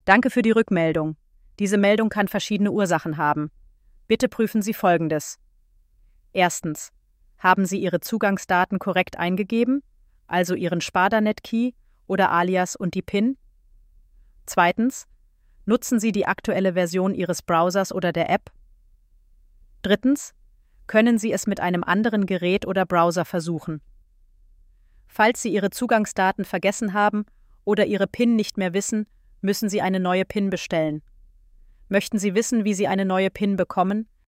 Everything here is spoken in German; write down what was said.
Danke für die Rückmeldung. Diese Meldung kann verschiedene Ursachen haben. Bitte prüfen Sie Folgendes. Erstens. Haben Sie Ihre Zugangsdaten korrekt eingegeben, also Ihren Sparda-Net-Key oder Alias und die PIN? Zweitens. Nutzen Sie die aktuelle Version Ihres Browsers oder der App? Drittens. Können Sie es mit einem anderen Gerät oder Browser versuchen? Falls Sie Ihre Zugangsdaten vergessen haben oder Ihre PIN nicht mehr wissen, müssen Sie eine neue PIN bestellen. Möchten Sie wissen, wie Sie eine neue PIN bekommen,